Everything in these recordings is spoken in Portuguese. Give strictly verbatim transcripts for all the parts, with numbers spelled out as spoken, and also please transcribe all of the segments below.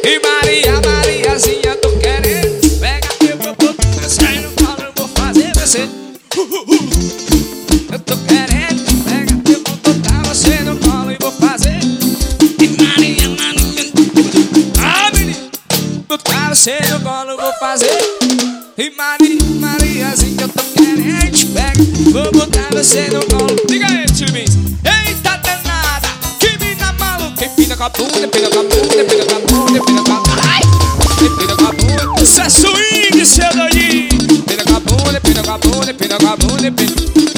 E Maria, Mariazinha, tô querendo. Pega meu popô, sai no colo, eu vou fazer você. Eu tô querendo. Pega meu popô, tá você no colo e vou fazer. E Maria, Maria, ah, menino, botar você no colo, eu vou fazer. E Maria, Mariazinha, eu tô querendo. Pega, vou botar você no colo. Diga aí, tio Bins. Eita danada, que mina maluca. Empina com a bunda, empina com a bunda, empina com a bunda, empina com a bunda. Empina com a bunda. Isso é swing, seu doidinho. Empina com a bunda, empina com a bunda, empina com a bunda, empina.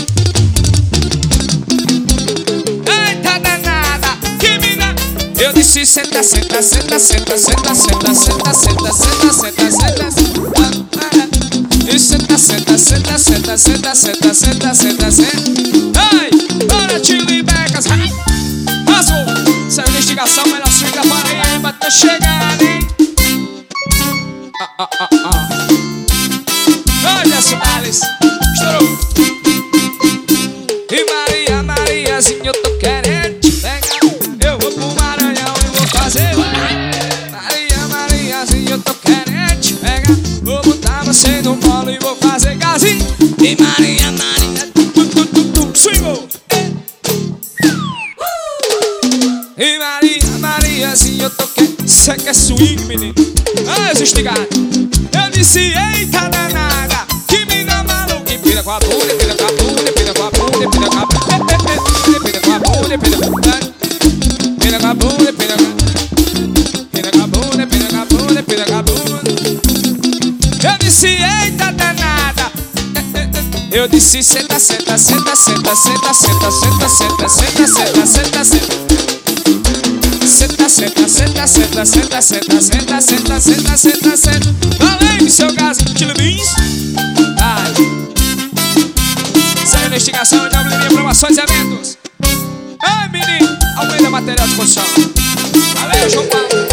Eita danada, que mina. Eu disse senta, senta, senta, senta, senta, senta, senta, senta, senta, senta, senta, senta. E senta, senta, senta, senta, senta, senta, senta, senta, senta. Ai, bora Chili Becas. Rasgou, essa investigação, melhor swing da Paraíba, tá chegando, hein? Ah, ah, ah, ah. Olha, Soares, estourou. E Maria, Mariazinha, eu tô querendo te pegar. Eu vou pro Maranhão e vou fazer. Maria, Mariazinha, eu tô querendo te pegar. Vou botar você no colo e vou fazer gazinho. E Maria, Maria, tum, tum, tum, tum, swingou. E Maria, Mariazinha, eu tô querendo. Isso aqui é swing, menino. Ah, os instigados. Eu disse, eita danada, que mina maluca. Empina com a bunda, empina com a bunda, empina com a bunda, empina com a bunda, empina com a bunda, empina com a bunda, empina com a bunda, empina com a bunda, empina com a bunda, empina com a bunda. Eu disse, eita danada. Eu disse, senta, senta, senta, senta, senta, senta, senta, senta, senta, senta, senta, senta. Senta, senta, senta, senta, senta, senta, senta, senta, senta, senta, senta. Valeu, seu caso, Chili Beans. Ai. Sério, investigação e W M Promoções e Eventos. Ai, menino, aumenta material de construção. Valeu, João Paulo.